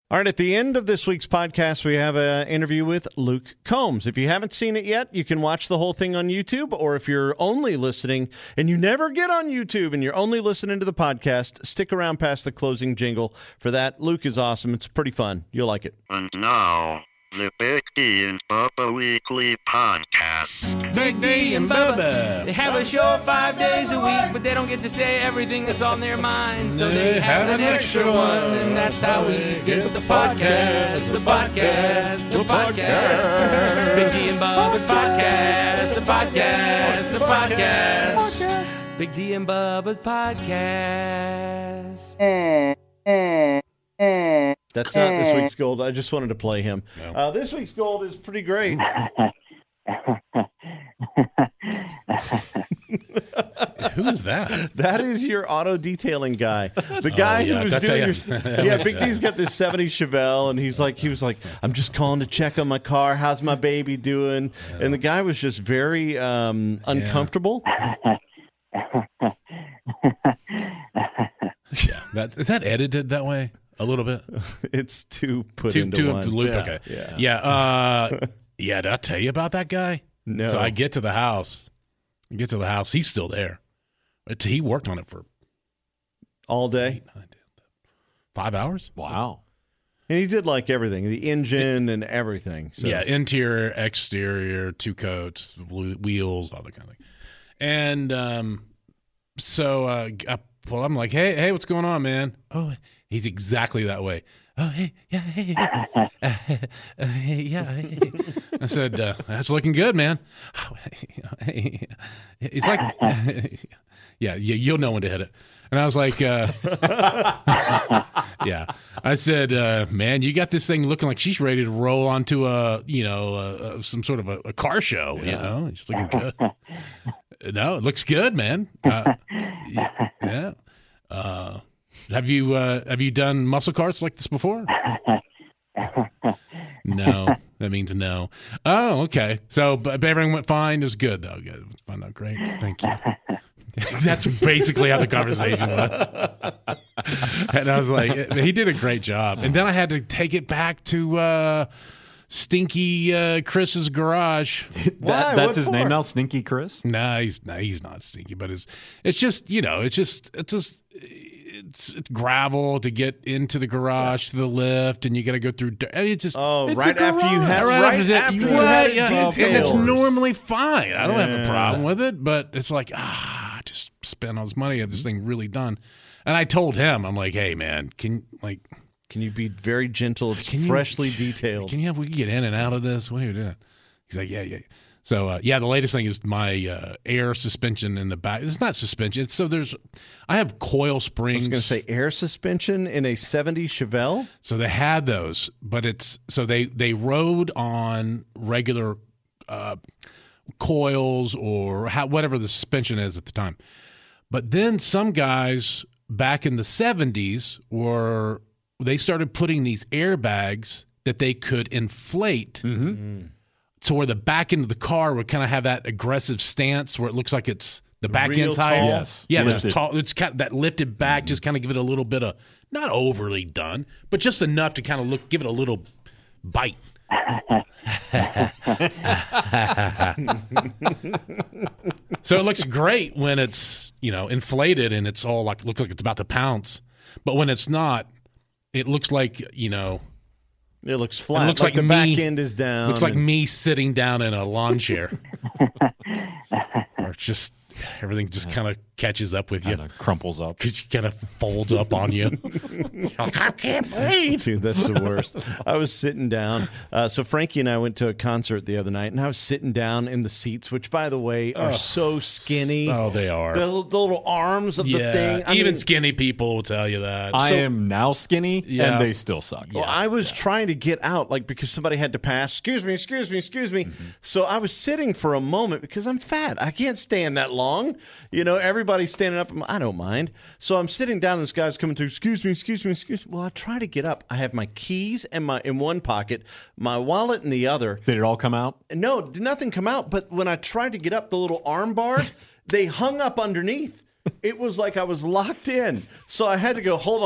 All right, at the end of this week's podcast, we have an interview with Luke Combs. If you haven't seen it yet, you can watch the whole thing on YouTube, or if you're only listening and you never get on YouTube and you're only listening to the podcast, stick around past the closing jingle for that. Luke is awesome. It's pretty fun. You'll like it. And now, the Big D and Bubba Weekly Podcast. Big D and Bubba. They have a show 5 days a week, but they don't get to say everything that's on their mind. So they have an extra one, and that's how we get with the podcast. The podcast. The podcast. Big D and Bubba podcast. The podcast. The podcast. Big D and Bubba podcast. That's not this week's gold. I just wanted to play him. No. This week's gold is pretty great. Who is that? That is your auto detailing guy. The guy who was doing your... Yeah, Big D's got this 70 Chevelle, and he was like, I'm just calling to check on my car. How's my baby doing? Yeah. And the guy was just very uncomfortable. Is that edited that way? A little bit. It's two into one. Loop. Yeah. Okay. Yeah. Did I tell you about that guy? No. So I get to the house. He's still there. He worked on it for all day. 5 hours. Wow. And he did like everything, the engine and everything. So. Yeah, interior, exterior, 2 coats, wheels, all that kind of thing. And I'm like, hey, what's going on, man? Oh, he's exactly that way. Oh, hey. I said, that's looking good, man. Oh, hey. He's like, yeah, you'll know when to hit it. And I was like, yeah. I said, man, you got this thing looking like she's ready to roll onto some sort of a car show. Yeah. You know, it's looking good. No, it looks good, man. Yeah. Have you done muscle cars like this before? No, that means no. Oh, okay. So, but everything went fine. It was good though. Good. It found out great. Thank you. That's basically how the conversation went. And I was like, he did a great job. And then I had to take it back to Stinky Chris's garage. That's his name now, Stinky Chris? No, he's not stinky, but it's just it's gravel to get into the garage to the lift, and you got to go through. And it's just right after you had it detailed. It's normally fine. I don't have a problem with it, but it's like just spend all this money, have this thing really done. And I told him, I'm like, hey man, can you be very gentle? It's freshly detailed. We can get in and out of this? What are you doing? He's like, yeah. So, the latest thing is my air suspension in the back. It's not suspension. I have coil springs. I was going to say air suspension in a 70 Chevelle? So they had those, but they rode on regular coils or whatever the suspension is at the time. But then some guys back in the 70s they started putting these airbags that they could inflate. Mm-hmm. So where the back end of the car would kind of have that aggressive stance where it looks like it's the back end's high. Yes. Yeah, it's tall. It's kind of that lifted back, just kind of give it a little bit of, not overly done, but just enough to kind of give it a little bite. So it looks great when it's, inflated and it's all look like it's about to pounce. But when it's not, it looks like, it looks flat. It looks like the back end is down. Looks like me sitting down in a lawn chair. Or just everything just kind of catches up with you. Crumples up. It kind of folds up on you. I can't breathe. Dude, that's the worst. I was sitting down. So Frankie and I went to a concert the other night, and I was sitting down in the seats, which, by the way, are so skinny. Oh, they are. The little arms of the thing. Even skinny people will tell you that. I am now skinny, and they still suck. Well, I was trying to get out, because somebody had to pass. Excuse me. Mm-hmm. So I was sitting for a moment because I'm fat. I can't stand that long. Everybody's standing up. I don't mind. So I'm sitting down, and this guy's coming through. Excuse me. Well, I try to get up. I have my keys in one pocket, my wallet in the other. Did it all come out? No, did nothing come out. But when I tried to get up, the little arm bars, they hung up underneath. It was like I was locked in. So I had to go, hold on.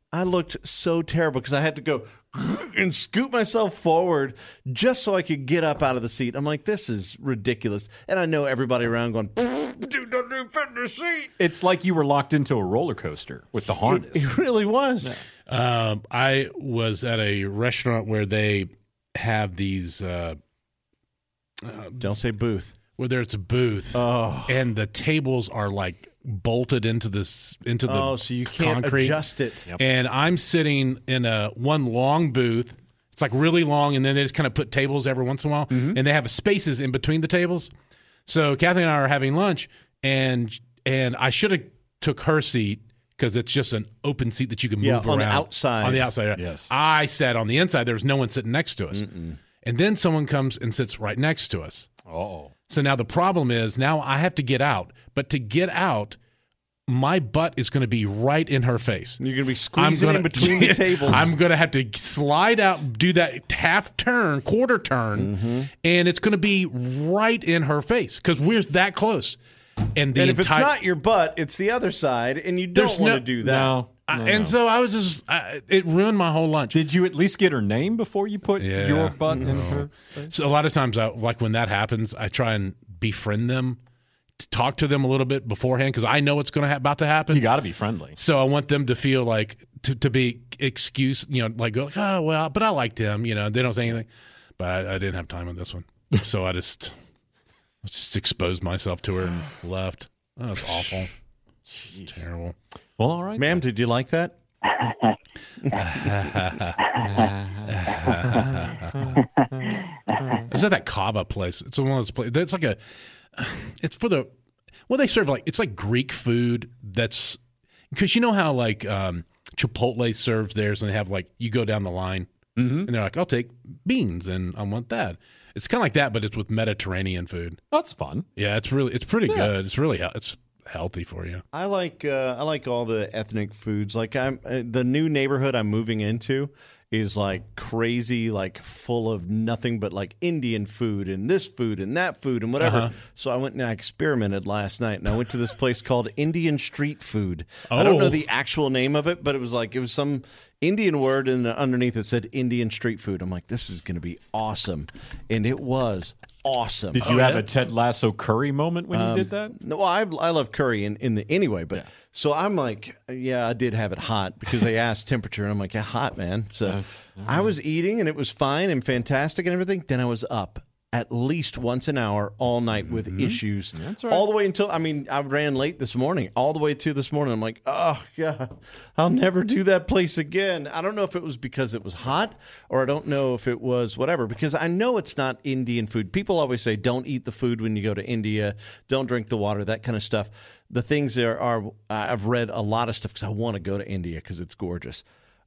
I looked so terrible because I had to go and scoot myself forward just so I could get up out of the seat. I'm like, this is ridiculous. And I know everybody around going, dude, don't do fit in the seat. It's like you were locked into a roller coaster with the harness. It really was. I was at a restaurant where they have these. Don't say booth. Where there's a booth, and the tables are like bolted into the so you can't concrete. Adjust it. Yep. And I'm sitting in one long booth. It's like really long, and then they just kind of put tables every once in a while, and they have spaces in between the tables. So Kathy and I are having lunch, and I should have took her seat because it's just an open seat that you can move on around. The outside. On the outside, yes. I sat on the inside. There was no one sitting next to us. And then someone comes and sits right next to us. Oh. So now the problem is now I have to get out. But to get out, my butt is going to be right in her face. You're going to be squeezing in between the tables. I'm going to have to slide out, do that quarter turn, and it's going to be right in her face because we're that close. And if it's not your butt, it's the other side, and you don't want to do that. No. So I was just, it ruined my whole lunch. Did you at least get her name before you put your butt in her face? So a lot of times, like when that happens, I try and befriend them, to talk to them a little bit beforehand because I know what's going to about to happen. You got to be friendly. So I want them to feel like to be excused, like oh well, but I liked him. They don't say anything, but I didn't have time on this one, so I just exposed myself to her and left. Oh, it's awful. Jeez. Terrible. Well, all right, ma'am. Did you like that? Is that Cava place? It's one of those places. It's like it's for the. Well, they serve it's like Greek food. That's because you know how like Chipotle serves theirs, and they have you go down the line, and they're like, I'll take beans, and I want that. It's kind of like that, but it's with Mediterranean food. That's fun. Yeah, it's pretty good. It's really it's healthy for you. I like all the ethnic foods. Like the new neighborhood I'm moving into is crazy, full of nothing but Indian food and this food and that food and whatever. So I went and I experimented last night, and I went to this place called Indian Street Food. I don't know the actual name of it, but it was some Indian word, and underneath it said Indian Street Food. I'm like, this is going to be awesome, and it was awesome. Did you have a Ted Lasso curry moment when you did that? No, I love curry in the anyway, but so I'm like, I did have it hot because they asked temperature, and I'm like, hot, man. So I was eating, and it was fine and fantastic and everything. Then I was up at least once an hour all night with issues. That's right. All the way until, I ran late this morning, all the way to this morning. I'm like, oh, God, I'll never do that place again. I don't know if it was because it was hot or I don't know if it was whatever, because I know it's not Indian food. People always say, don't eat the food when you go to India. Don't drink the water, that kind of stuff. The things there are, I've read a lot of stuff because I want to go to India because it's gorgeous.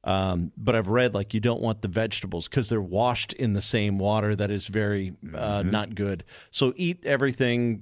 But I've read you don't want the vegetables because they're washed in the same water that is very not good. So eat everything,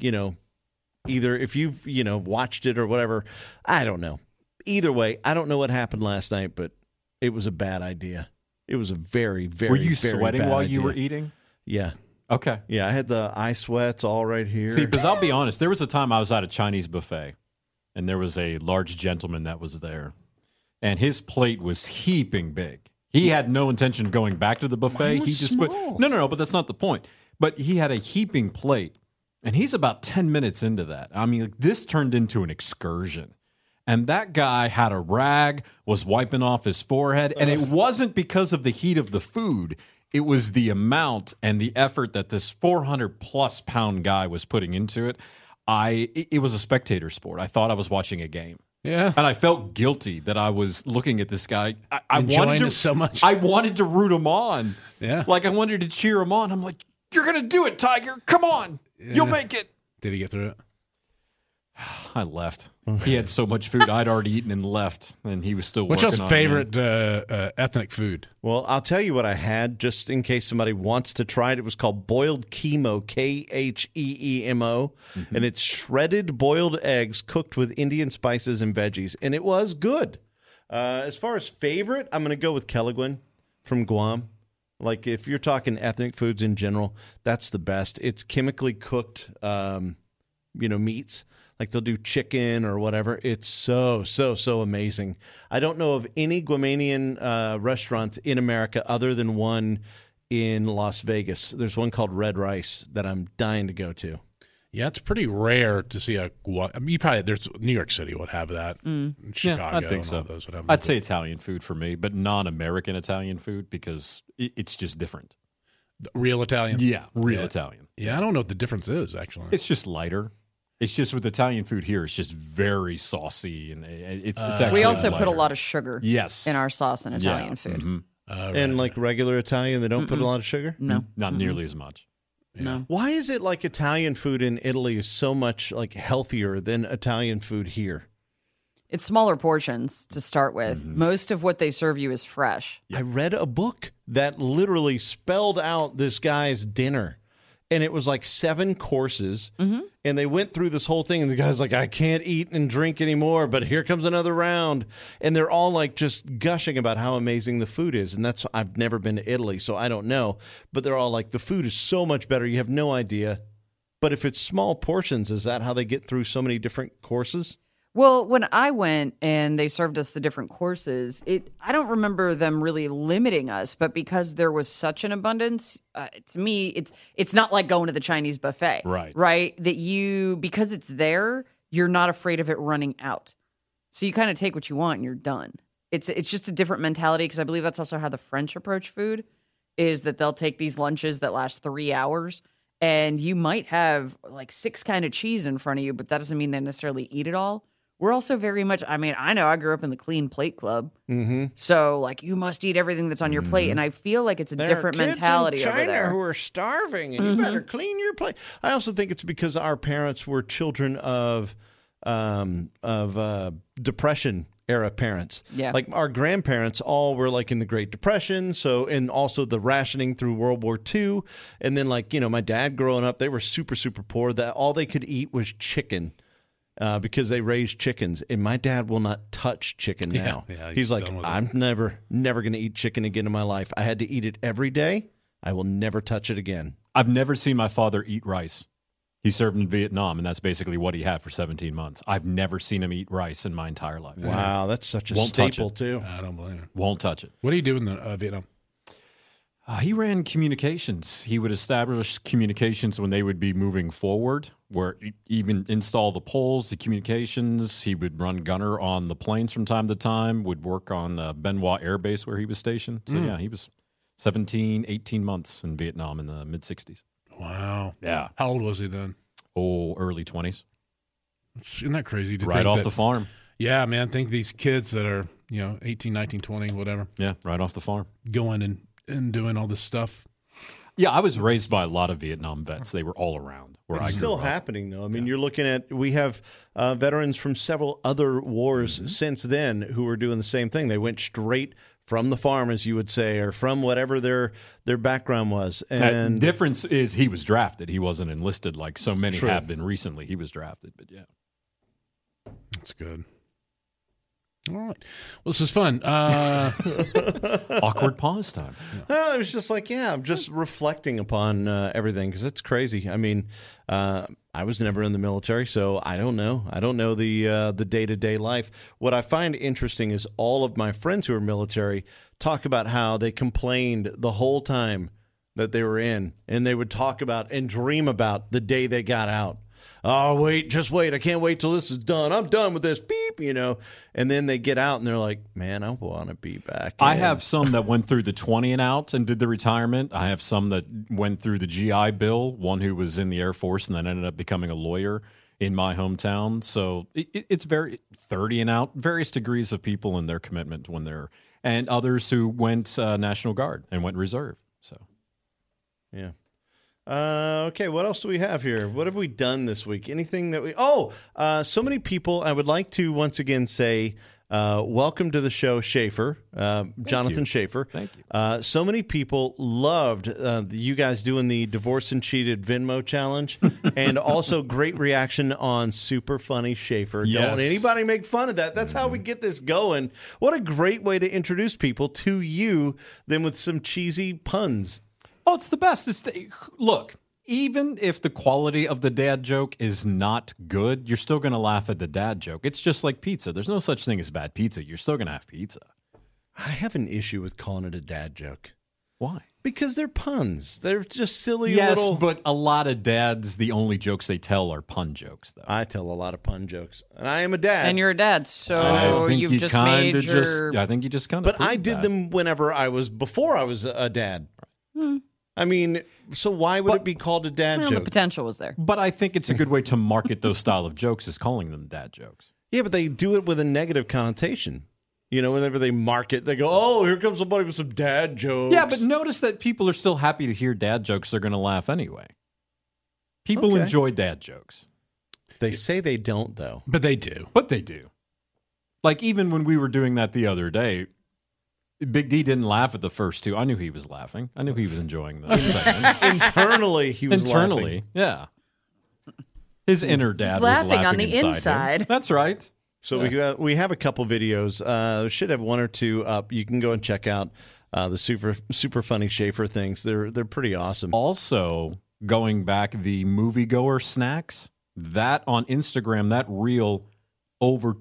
either if you've, watched it or whatever. I don't know. Either way, I don't know what happened last night, but it was a bad idea. It was a very, very, Were you very sweating bad while idea. you were eating? Yeah. Okay. Yeah, I had the eye sweats all right here. See, because I'll be honest, there was a time I was at a Chinese buffet, and there was a large gentleman that was there. And his plate was heaping big. He had no intention of going back to the buffet. Mine was He just small. No, but that's not the point. But he had a heaping plate, and he's about 10 minutes into that. This turned into an excursion. And that guy had a rag, was wiping off his forehead, and it wasn't because of the heat of the food. It was the amount and the effort that this 400-plus pound guy was putting into it. It was a spectator sport. I thought I was watching a game. Yeah. And I felt guilty that I was looking at this guy. I Enjoying wanted to it so much. I wanted to root him on. Yeah. I wanted to cheer him on. I'm like, you're going to do it, Tiger. Come on. Yeah. You'll make it. Did he get through it? I left. He had so much food I'd already eaten and left, and he was still What's working y'all's on favorite ethnic food? Well, I'll tell you what I had just in case somebody wants to try it. It was called boiled Khemo, K-H-E-E-M-O, and it's shredded boiled eggs cooked with Indian spices and veggies, and it was good. As far as favorite, I'm going to go with Kelaguen from Guam. If you're talking ethnic foods in general, that's the best. It's chemically cooked, meats. Like they'll do chicken or whatever. It's so amazing. I don't know of any Guamanian restaurants in America other than one in Las Vegas. There's one called Red Rice that I'm dying to go to. Yeah, it's pretty rare to see I mean, you probably there's New York City would have that. Chicago, I think so. all those would have I'd say Italian food for me, but non-American Italian food because it's just different. real Italian. Yeah, real Italian. Yeah, I don't know what the difference is actually. It's just lighter. It's just with Italian food here, it's just very saucy, and it's actually We also lighter. put a lot of sugar Yes. in our sauce in Italian food. Mhm. And like regular Italian, they don't put a lot of sugar? No. Not nearly as much. No. Why is it like Italian food in Italy is so much like healthier than Italian food here? It's smaller portions to start with. Most of what they serve you is fresh. I read a book that literally spelled out this guy's dinner. And it was like 7 courses. And they went through this whole thing. And the guy's like, I can't eat and drink anymore, but here comes another round. And they're all like just gushing about how amazing the food is. And that's, I've never been to Italy, so I don't know. But they're all like, the food is so much better. You have no idea. But if it's small portions, is that how they get through so many different courses? Well, when I went and they served us the different courses, I don't remember them really limiting us, but because there was such an abundance, to me, it's not like going to the Chinese buffet, right? That because it's there, you're not afraid of it running out, so you kind of take what you want and you're done. It's just a different mentality because I believe that's also how the French approach food, is that they'll take these lunches that last 3 hours. And you might have like 6 kind of cheese in front of you, but that doesn't mean they necessarily eat it all. We're also very much, I mean, I know I grew up in the clean plate club. So, like, you must eat everything that's on your plate. And I feel like it's a different mentality in China over there. who are starving, and you better clean your plate. I also think it's because our parents were children of Depression era parents. Yeah. Like our grandparents all were like in the Great Depression. So, and also the rationing through World War II. And then like, you know, my dad growing up, they were super, super poor. That all they could eat was chicken. Because they raised chickens, and my dad will not touch chicken now. Yeah, he's like, done with it. I'm never going to eat chicken again in my life. I had to eat it every day. I will never touch it again. I've never seen my father eat rice. He served in Vietnam, and that's basically what he had for 17 months. I've never seen him eat rice in my entire life. Wow, that's such a Won't touch staple it. too. I don't blame him. Won't touch it. What do you do in the Vietnam? He ran communications. He would establish communications when they would be moving forward, where even install the poles, the communications. He would run gunner on the planes from time to time, would work on Ben Hoa Air Base where he was stationed. So, yeah, he was 17, 18 months in Vietnam in the mid-60s. Wow. Yeah. How old was he then? Oh, early 20s. Isn't that crazy? To Right think off that- the farm. Yeah, man. Think these kids that are, 18, 19, 20, whatever, Yeah, right off the farm. going and doing all this stuff. Yeah, I was raised by a lot of Vietnam vets. They were all around where It's I still grew up. happening, though. I mean, you're looking at, we have veterans from several other wars since then who are doing the same thing. They went straight from the farm, as you would say, or from whatever their background was. And The difference is he was drafted. He wasn't enlisted like so many True. have been recently. He was drafted, but yeah. That's good. All right. Well, this is fun. Awkward pause time. it was just like, I'm just reflecting upon everything because it's crazy. I mean, I was never in the military, so I don't know. I don't know the day-to-day life. What I find interesting is all of my friends who are military talk about how they complained the whole time that they were in, and they would talk about and dream about the day they got out. Oh, wait, just wait. I can't wait till this is done. I'm done with this. Beep, And then they get out and they're like, man, I want to be back. I in." have some that went through the 20 and out and did the retirement. I have some that went through the GI Bill, one who was in the Air Force and then ended up becoming a lawyer in my hometown. So it's very 30 and out, various degrees of people in their commitment when they're, and others who went National Guard and went reserve. So, Yeah. Okay, what else do we have here? What have we done this week? Anything that we... so many people. I would like to once again say welcome to the show, Schaefer, Jonathan Schaefer. Thank you. So many people loved you guys doing the Divorce and Cheated Venmo challenge, and also great reaction on Super Funny Schaefer. Yes. Don't anybody make fun of that. That's how we get this going. What a great way to introduce people to you, then with some cheesy puns. Oh, it's the best. Look, even if the quality of the dad joke is not good, you're still going to laugh at the dad joke. It's just like pizza. There's no such thing as bad pizza. You're still going to have pizza. I have an issue with calling it a dad joke. Why? Because they're puns. They're just silly Yes, little... but a lot of dads, the only jokes they tell are pun jokes, though. I tell a lot of pun jokes. And I am a dad. And you're a dad, so you've just made your... I think you just kind of... But I did them before I was a dad. I mean, so why would it be called a dad Well, joke? the potential was there. But I think it's a good way to market those style of jokes is calling them dad jokes. Yeah, but they do it with a negative connotation. You know, whenever they market, they go, oh, here comes somebody with some dad jokes. Yeah, but notice that people are still happy to hear dad jokes. They're going to laugh anyway. People enjoy dad jokes. They say they don't, though. But they do. But they do. Like, even when we were doing that the other day, Big D didn't laugh at the first two. I knew he was laughing. I knew he was enjoying the segment. Internally, he was Internally, laughing. yeah. His inner dad He's was laughing on the inside him. That's right. So we have a couple videos. We should have one or two up. You can go and check out the super funny Schaefer things. They're pretty awesome. Also, going back, the moviegoer snacks, that on Instagram, that reel, over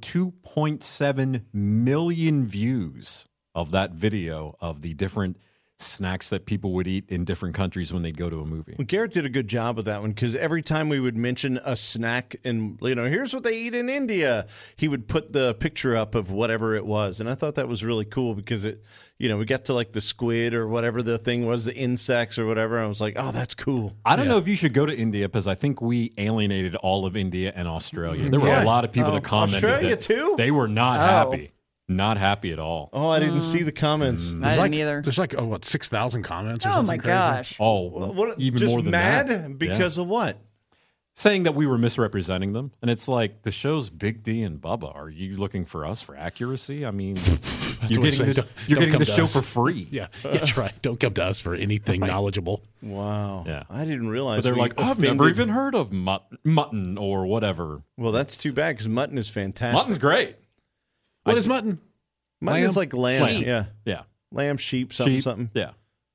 2.7 million views of that video of the different snacks that people would eat in different countries when they'd go to a movie. Well, Garrett did a good job with that one because every time we would mention a snack and, here's what they eat in India, he would put the picture up of whatever it was. And I thought that was really cool because it, we got to like the squid or whatever the thing was, the insects or whatever. I was like, oh, that's cool. I don't know if you should go to India because I think we alienated all of India and Australia. There were a lot of people that commented. Australia that too? They were not happy. Not happy at all. Oh, I didn't see the comments. I didn't either. There's 6,000 comments or Oh, something my crazy. gosh. Oh, What, even just more than mad that. because of what? Saying that we were misrepresenting them. And it's like, the show's Big D and Bubba. Are you looking for us for accuracy? I mean, you're what I getting say. you're Don't getting come the to show us. for free. Yeah, that's right. Don't come to us for anything knowledgeable. Wow. Yeah. I didn't realize. But they're we like, I've offended- never even heard of mutton or whatever. Well, that's too bad because mutton is fantastic. Mutton's great. What is mutton? Mutton is like lamb. Sheep. Yeah. Yeah. Lamb, sheep, something. Yeah.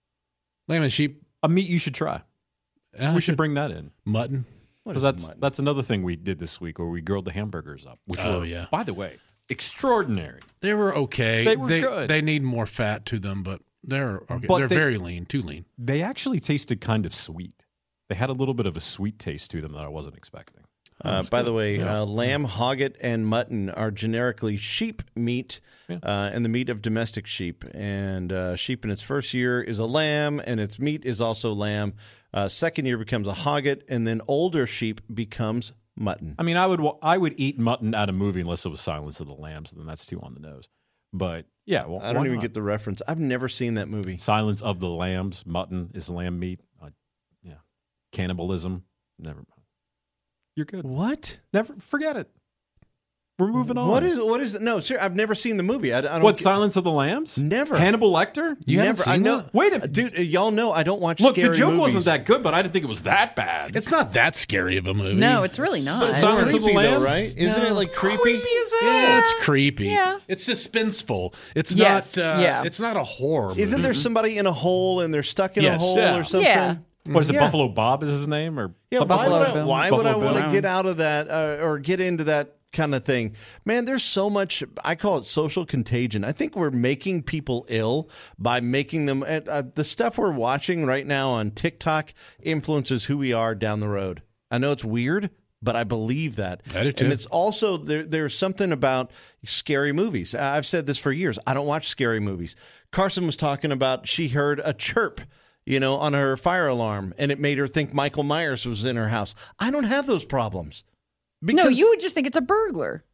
Lamb and sheep. A meat you should try. We should bring that in. mutton. What Because is mutton? that's another thing we did this week where we grilled the hamburgers up, which were, yeah. by the way, extraordinary. They were okay. They were good. They need more fat to them, but they're okay. But they're they- very lean, too lean. They actually tasted kind of sweet. They had a little bit of a sweet taste to them that I wasn't expecting. By the way, lamb, hogget, and mutton are generically sheep meat and the meat of domestic sheep. And sheep in its first year is a lamb, and its meat is also lamb. Second year becomes a hogget, and then older sheep becomes mutton. I mean, I would eat mutton at a movie unless it was Silence of the Lambs, and then that's too on the nose. But yeah, well, I don't even get the reference. I've never seen that movie. Silence of the Lambs. Mutton is lamb meat. Yeah, cannibalism. Never mind. You're good. What? Never forget it. We're moving on. What is it? No, sir, I've never seen the movie. I don't. What, Silence of the Lambs? Never. Hannibal Lecter? You haven't never. I seen know. that? Wait a Dude, y'all know I don't watch Look, scary the joke movies. wasn't that good, but I didn't think it was that bad. It's not that scary of a movie. No, it's really not. But Silence of the Creepy, though, Lambs? right? Isn't it like creepy? as hell. Yeah, it's creepy. Yeah. It's suspenseful. It's Yes, not. yeah. It's not a horror movie. Isn't there somebody in a hole and they're stuck in a Yes. hole Yeah. or something? Yeah. What is it? Yeah. Buffalo Bob is his name, or Yeah, something? why Buffalo would I, Bill. why would I Buffalo want to Bill. get out of that or get into that kind of thing? Man, there's so much, I call it social contagion. I think we're making people ill by making them, the stuff we're watching right now on TikTok influences who we are down the road. I know it's weird, but I believe that. I do too. And it's also, there's something about scary movies. I've said this for years. I don't watch scary movies. Carson was talking about she heard a chirp, on her fire alarm, and it made her think Michael Myers was in her house. I don't have those problems. No, you would just think it's a burglar.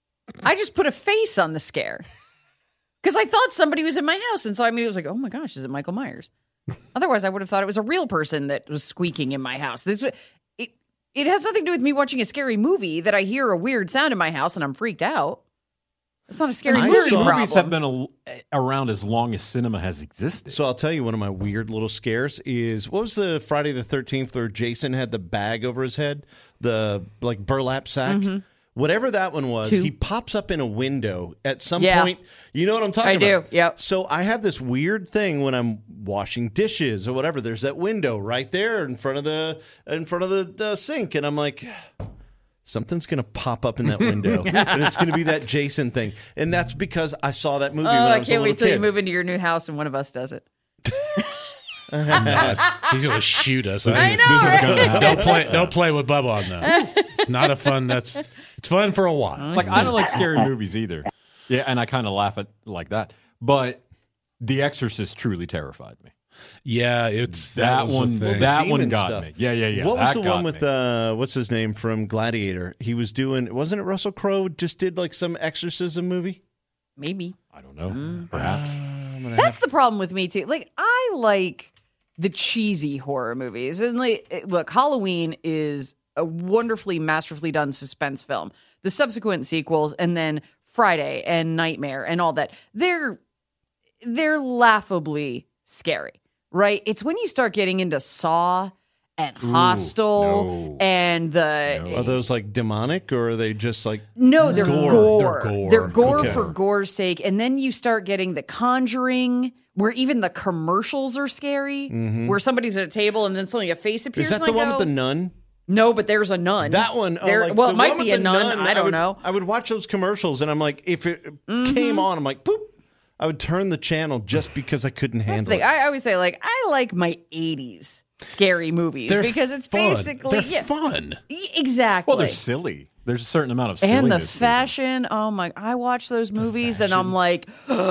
I just put a face on the scare because I thought somebody was in my house, and so it was like, oh my gosh, is it Michael Myers? Otherwise, I would have thought it was a real person that was squeaking in my house. It has nothing to do with me watching a scary movie that I hear a weird sound in my house and I'm freaked out. It's not a scary I movie saw- problem. Movies have been around as long as cinema has existed. So I'll tell you one of my weird little scares is, what was the Friday the 13th where Jason had the bag over his head, the like burlap sack? Whatever that one was, 2. he pops up in a window at some Yeah. point. You know what I'm talking I about? do, yep. So I have this weird thing when I'm washing dishes or whatever. There's that window right there in front of the sink, and I'm like, something's going to pop up in that window, and it's going to be that Jason thing. And that's because I saw that movie when I I was a can't little wait till kid. you move into your new house and one of us does it. He's gonna shoot us. I know, right? Don't play with Bubba on that. It's not a fun. It's fun for a while. Like, I don't like scary movies either. Yeah, and I kind of laugh at like that. But The Exorcist truly terrified me. Yeah, it's That was one. the thing. That demon one got stuff. me. Yeah. What was that the got one with me. what's his name from Gladiator? He was doing, wasn't it Russell Crowe just did like some exorcism movie? Maybe. I don't know. Perhaps. That's the problem with me too. Like, I like the cheesy horror movies, and like, look, Halloween is a wonderfully, masterfully done suspense film. The subsequent sequels, and then Friday and Nightmare and all that, they're laughably scary, right? It's when you start getting into Saw and Hostel no. and Are those like demonic, or are they just like No, they're gore. They're gore. They're gore Okay. for gore's sake. And then you start getting The Conjuring, where even the commercials are scary, where somebody's at a table and then suddenly a face appears. Is that and the I one go, with the nun? No, but there's a nun. That one. Oh, There, like well, the it might one be with a the nun. I don't know. I would watch those commercials, and I'm like, if it came on, I'm like, boop. I would turn the channel just because I couldn't handle it. I always say, like, I like my 80s scary movies They're because it's fun. basically They're fun. Exactly. Well, they're silly. There's a certain amount of and silliness. the to them. fashion, oh my! I watch those movies and I'm like,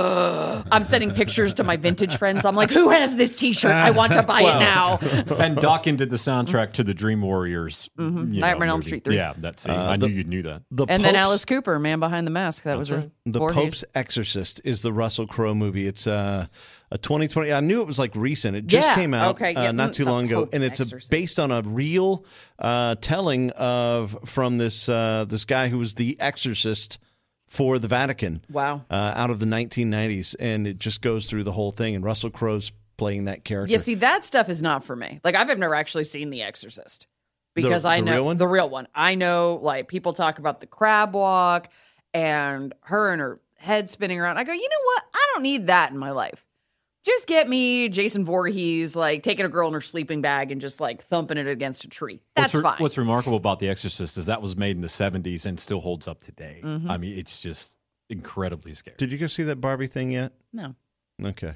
I'm sending pictures to my vintage friends. I'm like, who has this T-shirt? I want to buy it now. And Dawkins did the soundtrack to the Dream Warriors. Nightmare on Elm movie. Street 3. Yeah, that's. I knew you knew that. The And then Pope's- Alice Cooper, Man Behind the Mask. That was a The Voorhees. Pope's Exorcist is the Russell Crowe movie. It's a 2020. I knew it was like recent. It just Yeah, came out okay, yeah, not too The long ago, Pope's and it's Exorcist. based on a real telling from this guy who was the exorcist for the Vatican. Wow. Out of the 1990s, and it just goes through the whole thing. And Russell Crowe's playing that character. Yeah, see, that stuff is not for me. Like, I've never actually seen The Exorcist because I the know real one? the real one. I know, like, people talk about the crab walk and her head spinning around. I go, you know what? I don't need that in my life. Just get me Jason Voorhees, like, taking a girl in her sleeping bag and just, like, thumping it against a tree. That's fine. What's remarkable about The Exorcist is that was made in the 70s and still holds up today. Mm-hmm. I mean, it's just incredibly scary. Did you go see that Barbie thing yet? No. Okay.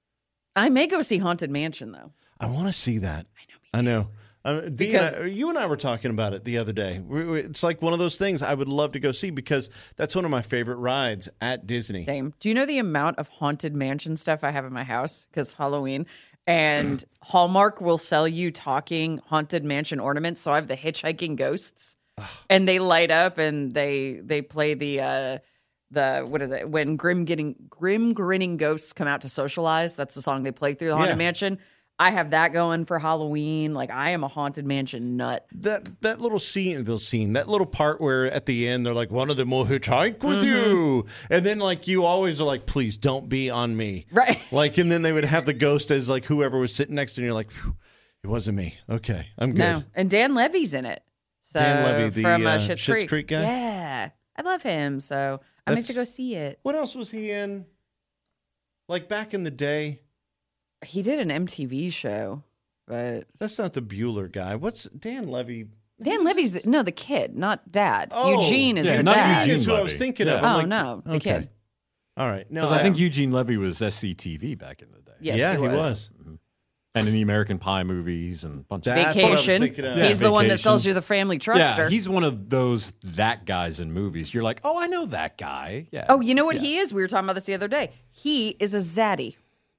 I may go see Haunted Mansion, though. I want to see that. I know. Dee and you and I were talking about it the other day. It's like one of those things I would love to go see because that's one of my favorite rides at Disney. Same. Do you know the amount of Haunted Mansion stuff I have in my house? Because Halloween and Hallmark will sell you talking Haunted Mansion ornaments. So I have the hitchhiking ghosts, and they light up and they play the what is it? When grim grinning ghosts come out to socialize. That's the song they play through the Haunted Mansion. I have that going for Halloween. Like, I am a Haunted Mansion nut. That little scene, that little part where at the end they're like, one of them will hitchhike with you, and then like you always are like, please don't be on me, Right. Like, and then they would have the ghost as like whoever was sitting next to you. And you're like, phew, it wasn't me. Okay, I'm good. No, and Dan Levy's in it. So, Dan Levy, the from Schitt's Creek guy? Yeah, I love him. So I need to That's- go see it. What else was he in? Like back in the day. He did an MTV show, but That's not the Bueller guy. What's Dan Levy? Dan Levy's the kid, not dad. Oh, Eugene is yeah, the not dad. Eugene Is who I was Levy. thinking Yeah. of. I'm Oh like, no, the okay. kid. All right. No, Because I think Eugene Levy was SCTV back in the day. Yes, yeah, he was. And in the American Pie movies and a bunch of That's what I was Vacation. thinking of. He's Yeah, the one that Vacation. sells you the family truckster. Yeah, he's one of that guys in movies. You're like, oh, I know that guy. Yeah. Oh, you know what he is? We were talking about this the other day. He is a zaddy.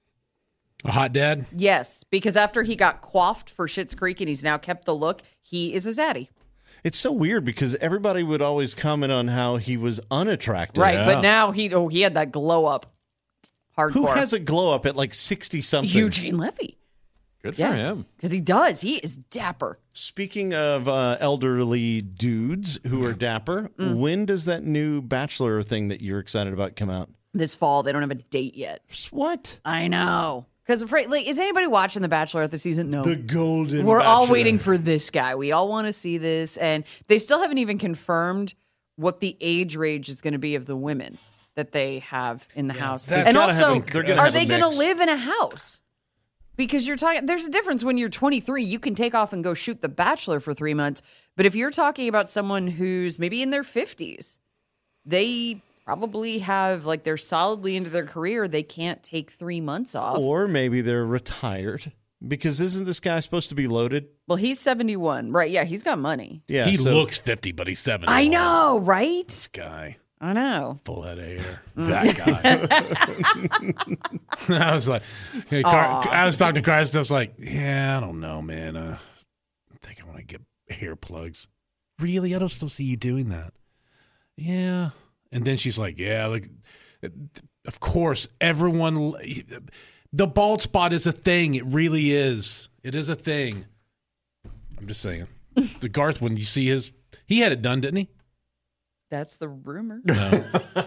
A hot dad. Yes, because after he got coiffed for Schitt's Creek and he's now kept the look, he is a zaddy. It's so weird because everybody would always comment on how he was unattractive. Right, Yeah. but now he had that glow up. Hardcore. Who has a glow up at like 60 something? Eugene Levy. Good for Yeah, him. because he does. He is dapper. Speaking of elderly dudes who are dapper, when does that new Bachelor thing that you're excited about come out? This fall, they don't have a date yet. What? I know. Because afraid, like, is anybody watching The Bachelor this season? No. The Golden We're all Bachelor. waiting for this guy. We all want to see this, and they still haven't even confirmed what the age range is going to be of the women that they have in the house. They've And gotta have also, they're gonna are have a they going to mix. live in a house? Because you're talking, there's a difference when you're 23, you can take off and go shoot The Bachelor for 3 months. But if you're talking about someone who's maybe in their 50s, they probably have, like, they're solidly into their career. They can't take 3 months off. Or maybe they're retired. Because isn't this guy supposed to be loaded? Well, he's 71. Right. Yeah, he's got money. Yeah. He so- looks 50, but he's 70. I know, right? Guy. I know. Full head of hair. That guy. I was like, hey, I was talking to Carson. I was like, yeah, I don't know, man. I think I want to get hair plugs. Really? I don't still see you doing that. Yeah. And then she's like, yeah, like, of course, everyone, the bald spot is a thing. It really is. It is a thing. I'm just saying. The Garth, when you see his, he had it done, didn't he? That's the rumor. No.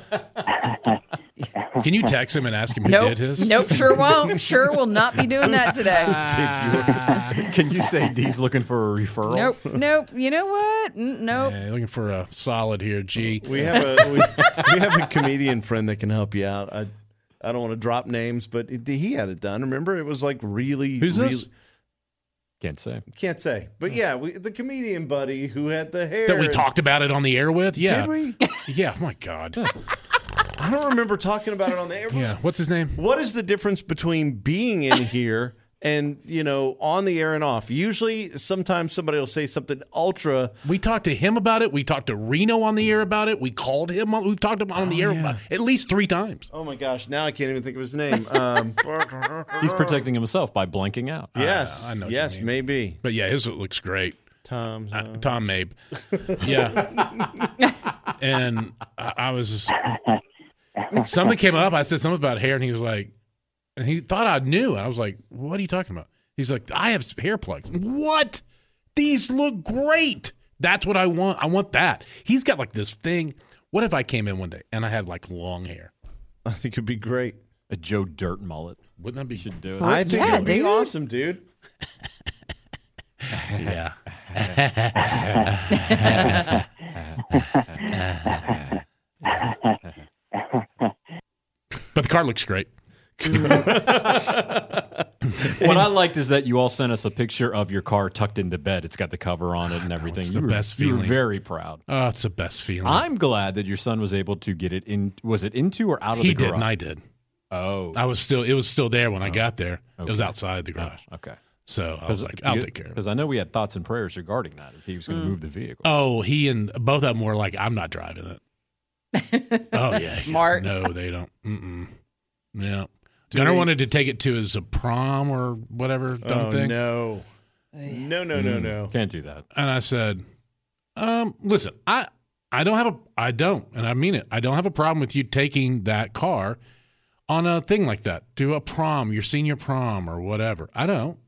Can you text him and ask him who Nope. did his? Nope, sure won't. Sure will not be doing that today. Can you say D's looking for a referral? Nope. You know what? Nope. Yeah, looking for a solid here, G. We have we have a comedian friend that can help you out. I don't want to drop names, but he had it done. Remember, it was like really. Who's really, this? Can't say. Can't say, but yeah, the comedian buddy who had the hair That we and- talked about it on the air with? Yeah. Did we? Yeah, oh my God. I don't remember talking about it on the air. Yeah, what's his name? What is the difference between being in here and, on the air and off? Usually, sometimes somebody will say something ultra. We talked to him about it. We talked to Reno on the air about it. We called him. We've talked about it on the air about at least 3 times. Oh my gosh! Now I can't even think of his name. He's protecting himself by blanking out. Yes, I know what you yes, mean. maybe. But yeah, his looks great. Tom. Tom Mabe. Yeah. And I was just, something came up. I said something about hair, and he was like, and he thought I knew. I was like, what are you talking about? He's like, I have hair plugs. What? These look great. That's what I want. I want that. He's got like this thing. What if I came in one day and I had like long hair? I think it'd be great. A Joe Dirt mullet. Wouldn't that be? Should do it. I think yeah, it'd be dude. awesome, dude. Yeah. But the car looks great. What I liked is that you all sent us a picture of your car tucked into bed. It's got the cover on it and everything. it's the You best You were feeling. very proud. Oh, it's the best feeling. I'm glad that your son was able to get it in. Was it into or out of He the did, garage? and I did. Oh, It was still there when I got there. It was outside the garage. okay. So I was like, I'll take care of it. Because I know we had thoughts and prayers regarding that if he was going to move the vehicle. Oh, he and both of them were like, I'm not driving it. Oh, yeah. Smart. No, they don't. Mm-mm. Yeah. Gunnar wanted to take it to his prom or whatever dumb Oh thing. no. No. Can't do that. And I said, listen, I don't, and I mean it. I don't have a problem with you taking that car on a thing like that, to a prom, your senior prom or whatever. I don't.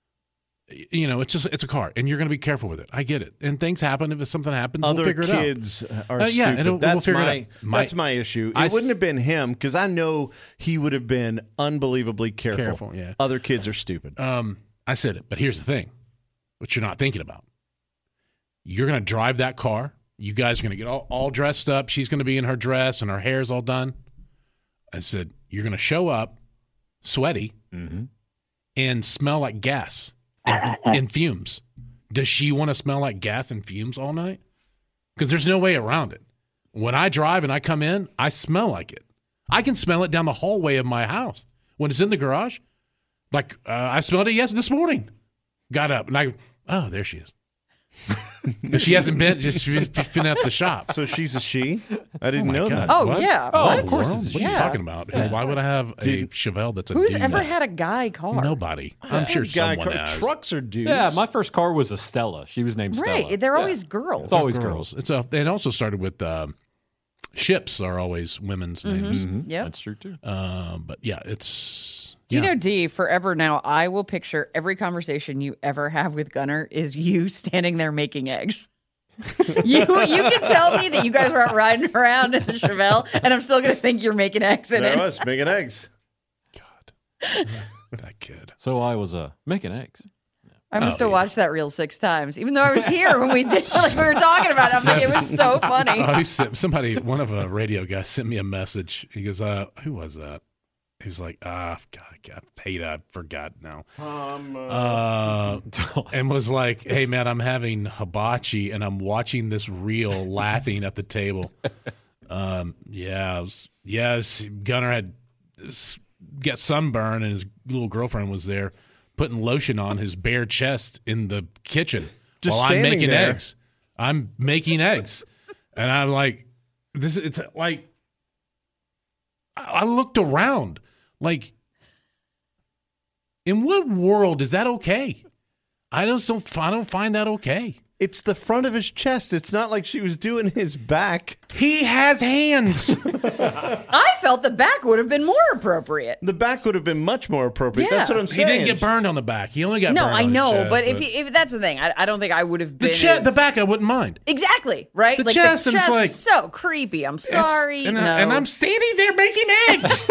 It's a car, and you're going to be careful with it. I get it. And things happen. If something happens, we'll Other figure it out. kids are Yeah, stupid. we'll That's figure it out. that's my issue. I It wouldn't have been him because I know he would have been unbelievably careful. Careful, yeah. Other kids are stupid. I said it, but here's the thing, what you're not thinking about. You're going to drive that car. You guys are going to get all dressed up. She's going to be in her dress, and her hair's all done. I said, you're going to show up sweaty and smell like gas and fumes. Does she want to smell like gas and fumes all night? Because there's no way around it. When I drive and I come in, I smell like it. I can smell it down the hallway of my house. When it's in the garage, like I smelled it this morning. Got up and oh, there she is. But she hasn't been, she's been at the shop. So she's a she? I didn't my know God. that. Oh, What? yeah. Oh, What? of course it's a What are you she. talking about? Why would I have a Chevelle that's a Who's dude? ever had a guy car? Nobody. I'm sure Guy someone car- has. trucks are dudes. Yeah, my first car was a Stella. She was named Stella. Right. They're always girls. It's always girls. It also started with ships are always women's names. Yep. That's true too. But yeah, it's. Do you know, D, forever now, I will picture every conversation you ever have with Gunnar is you standing there making eggs. you can tell me that you guys were out riding around in the Chevelle, and I'm still going to think you're making eggs in There it. I was making eggs. God, that kid. So I was making eggs. I must have watched that reel 6 times, even though I was here when we did, like we were talking about it. I'm like, it was so funny. One of a radio guys sent me a message. He goes, who was that? He's like, God, I forgot now. And was like, hey, man, I'm having hibachi, and I'm watching this reel laughing at the table. Yes, Gunner had got sunburn, and his little girlfriend was there putting lotion on his bare chest in the kitchen Just while I'm standing making there. eggs. I'm making eggs. And I'm like, it's like, I looked around. Like, in what world is that okay? I don't find that okay. It's the front of his chest. It's not like she was doing his back. He has hands. I felt the back would have been more appropriate. The back would have been much more appropriate. Yeah. That's what I'm He saying. didn't get burned on the back. He only got No, burned on I his know, chest, but if that's the thing, I don't think I would have been. the back, I wouldn't mind. Exactly, right? The like chest, the and it's chest like- is so creepy. I'm sorry. And no. I'm standing there making eggs.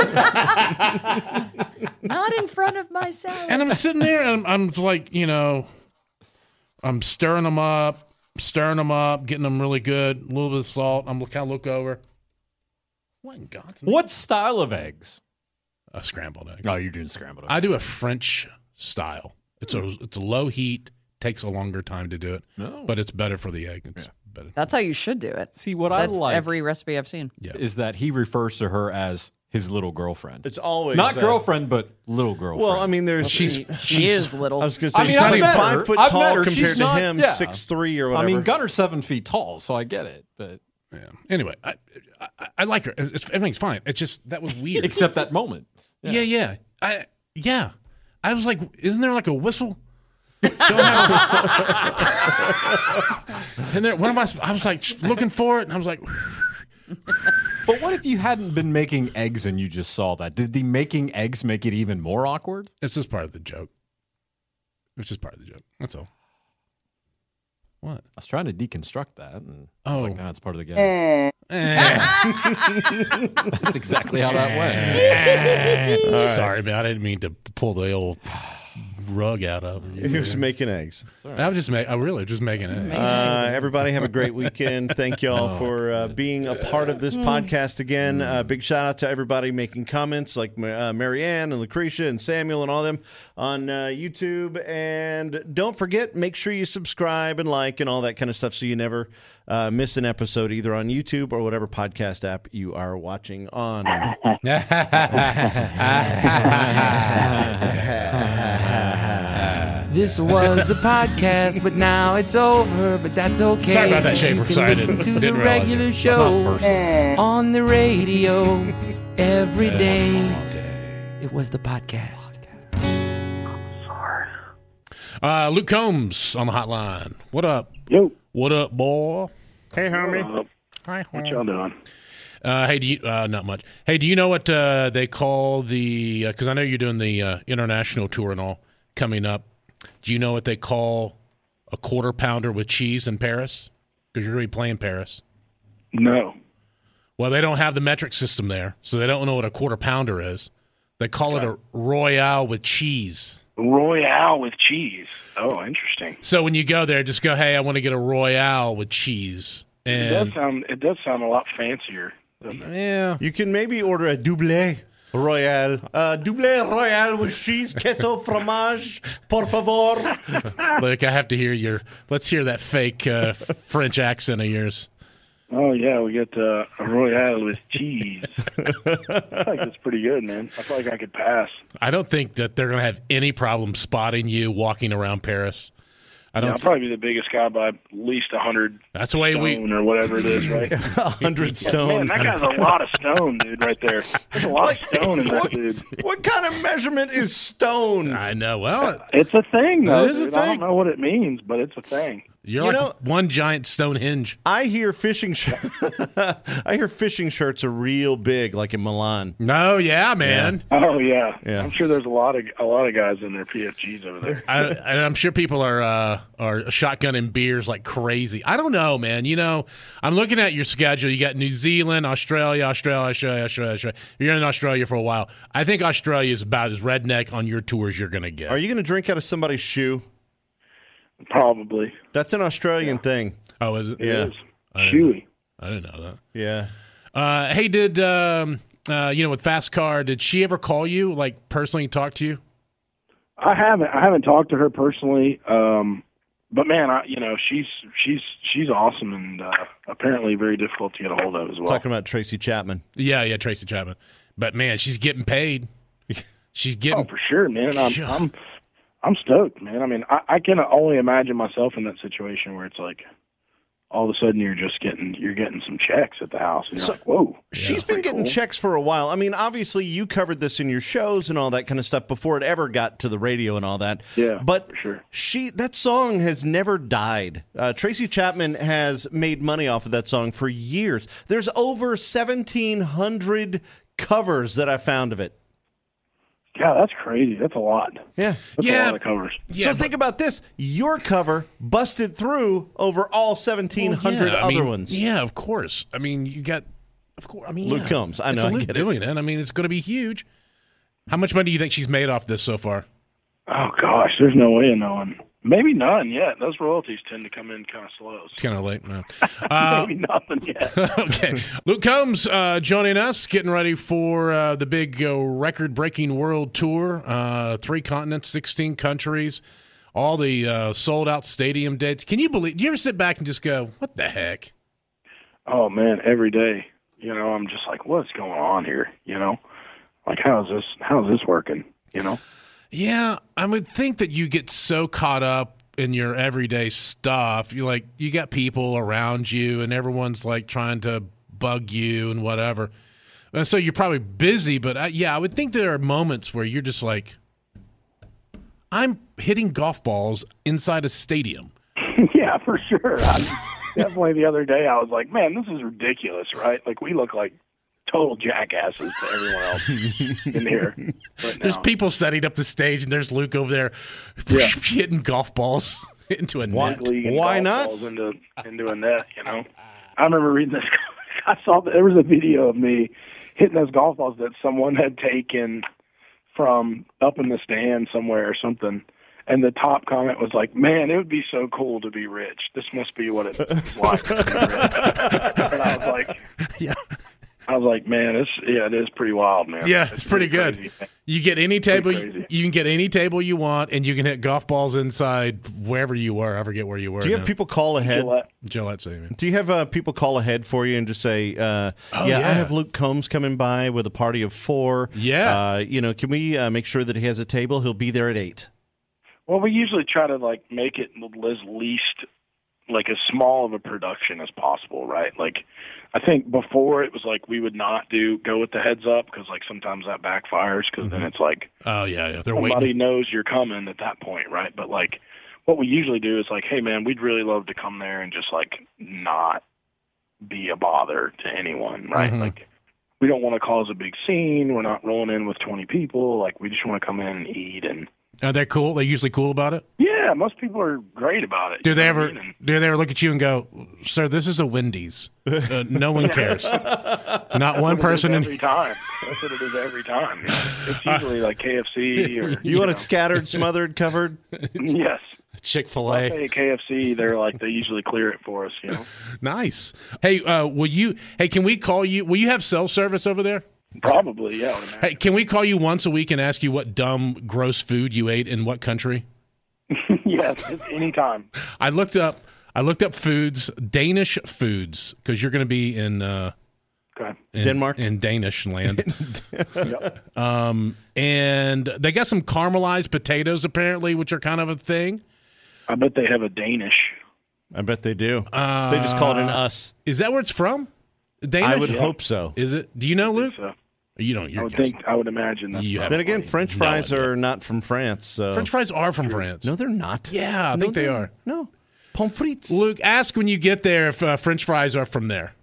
Not in front of my salad. And I'm sitting there, and I'm like, I'm stirring them up, getting them really good, a little bit of salt. I'm kind of look over. What in God's name? What style of eggs? A scrambled egg. Oh, you're doing scrambled eggs. I do a French style. It's a low heat, takes a longer time to do it, but it's better for the egg. It's better. That's how you should do it. See, what That's I like every recipe I've seen. is that he refers to her as his little girlfriend. It's always Not girlfriend, but little girlfriend. Well, I mean, there's She is little. I was going to say I mean, she's I've like met her. 5 foot I've tall met her. compared She's to not- him, yeah. 6'3" or whatever. I mean, Gunner's 7 feet tall, so I get it. But Yeah. Anyway, I like her. Everything's fine. It's just that was weird. except that moment. Yeah. I was like, isn't there like a whistle? Don't have and there, I was like looking for it, and I was like, But what if you hadn't been making eggs and you just saw that? Did the making eggs make it even more awkward? it's just part of the joke. It's just part of the joke. That's all. What? I was trying to deconstruct that, and I Oh. was like, no, it's part of the game. That's exactly how that went. Sorry, man. I didn't mean to pull the old rug out of her. he was making eggs. I was just making it. Everybody have a great weekend. Thank y'all for being a part of this podcast again. Big shout out to everybody making comments like Marianne and Lucretia and Samuel and all them on YouTube. And don't forget, make sure you subscribe and like and all that kind of stuff so you never miss an episode either on YouTube or whatever podcast app you are watching on. This was the podcast, but now it's over. But that's okay. Sorry about that, 'cause Shaver. you can Sorry, I listen didn't to the realize regular it. show on the radio every day. It was the podcast. Luke Combs on the hotline. What up? Yo, What up, boy? Hey, homie. Hi, what y'all doing? Hey, do you not much? Hey, do you know what they call the? Because I know you're doing the international tour and all coming up. Do you know what they call a quarter pounder with cheese in Paris? Because you're going to be playing Paris. No. Well, they don't have the metric system there, so they don't know what a quarter pounder is. They call it a Royale with cheese. Royale with cheese. Oh, interesting. So when you go there, just go, hey, I want to get a Royale with cheese. And It does sound a lot fancier. yeah, You can maybe order a double royale. Double royale with cheese, queso, fromage, por favor. look, I have to hear let's hear that fake French accent of yours. Oh yeah, we get a Royale with cheese. I feel like that's pretty good, man. I feel like I could pass. I don't think that they're going to have any problem spotting you walking around Paris. I'll probably be the biggest guy by at least 100 That's the way stone or whatever it is, right? 100 stone. Man, that guy's a lot of stone, dude, right there. There's a lot of stone in that dude. What kind of measurement is stone? I know. Well, It's a thing, though. It is a dude. I thing. don't know what it means, but it's a thing. you're You like know- one giant Stonehenge. I hear fishing shirts are real big, like in Milan. No, yeah, man. Oh yeah. Yeah. I'm sure there's a lot of guys in their PFGs over there. And I'm sure people are shotgunning beers like crazy. I don't know, man. I'm looking at your schedule. You got New Zealand, Australia. You're in Australia for a while. I think Australia is about as redneck on your tour as you're going to get. Are you going to drink out of somebody's shoe? Probably. That's an Australian thing. Oh, is it? Yeah. It is. Chewy. I didn't know that. Yeah. Hey, did with Fast Car, did she ever call you, like personally talk to you? I haven't talked to her personally. But man, she's awesome and apparently very difficult to get a hold of as well. Talking about Tracy Chapman. Yeah, Tracy Chapman. But man, she's getting paid. She's getting. Oh, for sure, man. I'm stoked, man. I mean, I can only imagine myself in that situation where it's like all of a sudden you're getting some checks at the house, and you're like, whoa. She's been getting checks for a while. I mean, obviously you covered this in your shows and all that kind of stuff before it ever got to the radio and all that. Yeah, but for sure. That song has never died. Tracy Chapman has made money off of that song for years. There's over 1,700 covers that I found of it. Yeah, that's crazy. That's a lot. Yeah. That's a lot of covers. So think about this. Your cover busted through over all 1,700 other ones. Yeah, of course. I mean, you got, of course. I mean, Luke Combs. I know. I get doing it. I mean, it's going to be huge. How much money do you think she's made off this so far? Oh, gosh. There's no way of knowing. Maybe none yet. Those royalties tend to come in kind of slow. It's kind of late, man. Maybe nothing yet. Okay. Luke Combs joining us, getting ready for the big record-breaking world tour. 3 continents, 16 countries, all the sold-out stadium dates. Can you believe? Do you ever sit back and just go, what the heck? Oh, man, every day. I'm just like, what's going on here? Like, how is this working? Yeah, I would think that you get so caught up in your everyday stuff. You got people around you, and everyone's like trying to bug you and whatever. And so you're probably busy, but I would think there are moments where you're just like, I'm hitting golf balls inside a stadium. Yeah, for sure. Definitely the other day I was like, man, this is ridiculous, right? Like, we look like total jackasses to everyone else in here. There's people setting up the stage, and there's Luke over there hitting golf balls into a net. Why not? Balls into a net, I remember reading this. I saw that there was a video of me hitting those golf balls that someone had taken from up in the stand somewhere or something. And the top comment was like, man, it would be so cool to be rich. This must be what it's like to be rich. And I was like, man, it is pretty wild, man. Yeah, it's pretty good. Crazy. You get any table, you can get any table you want, and you can hit golf balls inside wherever you were. I forget where you were. Do you have people call ahead? Gillette Stadium. Do you have people call ahead for you and just say, I have Luke Combs coming by with a party of 4. Yeah. Can we make sure that he has a table? He'll be there at 8. Well, we usually try to make it as least as small of a production as possible, right? Like, I think before it was like we would not go with the heads up because sometimes that backfires because then it's like, oh yeah, they're somebody waiting. knows you're coming at that point, right? But what we usually do is hey man, we'd really love to come there and just not be a bother to anyone, right? Mm-hmm. We don't want to cause a big scene. We're not rolling in with 20 people. We just want to come in and eat and. Are they cool? They're usually cool about it? Yeah, most people are great about it. Do they ever look at you and go, sir, this is a Wendy's. No one cares. Not one person. Every time. That's what it is every time. It's usually KFC or... You want it scattered, smothered, covered? Yes. Chick-fil-A. I'll say KFC, they usually clear it for us, Nice. Hey, can we call you? Will you have cell service over there? Probably, yeah. Hey, can we call you once a week and ask you what dumb, gross food you ate in what country? Yes, anytime. I looked up foods, Danish foods, because you're going to be in Denmark, in Danish land. Yep. And they got some caramelized potatoes apparently, which are kind of a thing. I bet they have a Danish. I bet they do. They just call it an us. Is that where it's from? Danish? I would hope so. Is it? Do you know, Luke? So. You don't. I would imagine that. Then again, French fries are not from France. So. French fries are from France. No, they're not. Yeah, I think they are. No, pommes frites. Luke, ask when you get there if French fries are from there.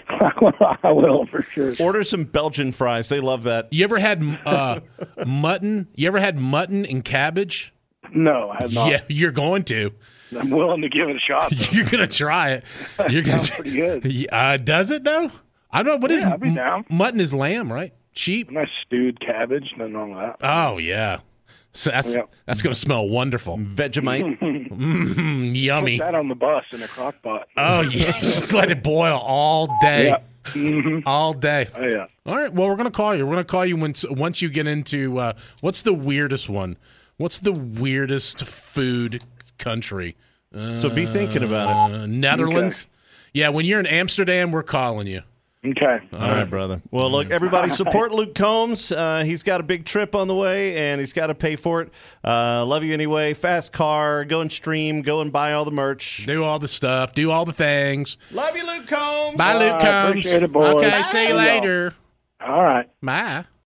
I will for sure. Order some Belgian fries. They love that. You ever had mutton? You ever had mutton and cabbage? No, I have not. Yeah, you're going to. I'm willing to give it a shot, though. You're gonna try it. You're gonna. Sounds pretty good. Does it though? I don't know. What is I'd be down. Mutton is lamb, right? Sheep. Nice stewed cabbage. Nothing wrong with that. Oh yeah. So that's going to smell wonderful. Vegemite. Yummy. Put that on the bus in a crock pot. Oh, yeah. Just let it boil all day. Yeah. Mm-hmm. All day. Oh, yeah. All right. Well, we're going to call you. We're going to call you once you get into what's the weirdest one? What's the weirdest food country? So be thinking about it. Netherlands? Okay. Yeah, when you're in Amsterdam, we're calling you. Okay. All right, brother. Well, look, everybody support Luke Combs. He's got a big trip on the way, and he's got to pay for it. Love you anyway. Fast car. Go and stream. Go and buy all the merch. Do all the stuff. Do all the things. Love you, Luke Combs. Bye, Luke Combs. Appreciate it, boys. Okay, Bye. see you later. All right. Bye.